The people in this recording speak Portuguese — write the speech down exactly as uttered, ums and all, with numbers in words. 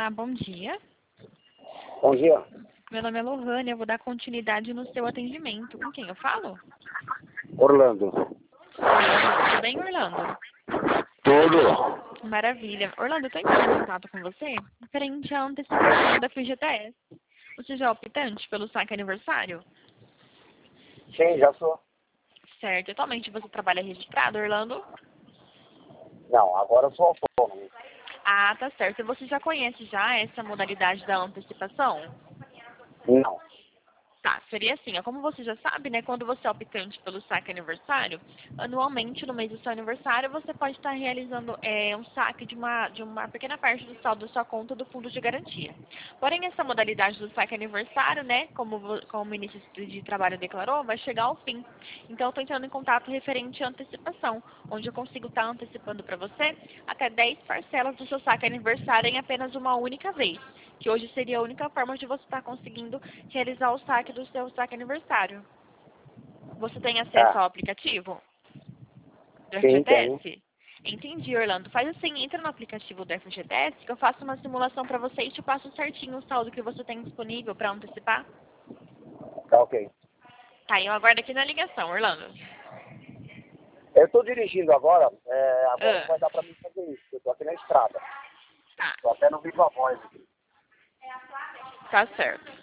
Olá, bom dia. Bom dia. Meu nome é Lohane, eu vou dar continuidade no seu atendimento. Com quem eu falo? Orlando. Orlando, tudo bem, Orlando? Tudo. Maravilha. Orlando, eu estou entrando em contato com você referente à antecipação da F G T S. Você já é optante pelo saque aniversário? Sim, já sou. Certo. Atualmente você trabalha registrado, Orlando? Não, agora eu sou autônomo. Ah, tá certo. E você já conhece já essa modalidade da antecipação? Não. Tá, seria assim, ó, como você já sabe, né, quando você é optante pelo saque aniversário, anualmente, no mês do seu aniversário, você pode estar realizando é, um saque de uma, de uma pequena parte do saldo da sua conta do fundo de garantia. Porém, essa modalidade do saque aniversário, né, como, vo- como o ministro de Trabalho declarou, vai chegar ao fim. Então, eu estou entrando em contato referente à antecipação, onde eu consigo estar antecipando para você até dez parcelas do seu saque aniversário em apenas uma única vez, que hoje seria a única forma de você estar conseguindo realizar o saque do seu saque aniversário. Você tem acesso Ah, ao aplicativo do sim, tenho. F G T S? Entendi, Orlando. Faz assim, entra no aplicativo do F G T S que eu faço uma simulação para você e te passo certinho o saldo que você tem disponível para antecipar. Tá ok. Tá, eu aguardo aqui na ligação, Orlando. Eu estou dirigindo agora, é, agora não Ah, vai dar para mim fazer isso, eu estou aqui na estrada. tá, Estou até no vivo a voz aqui. tá certo.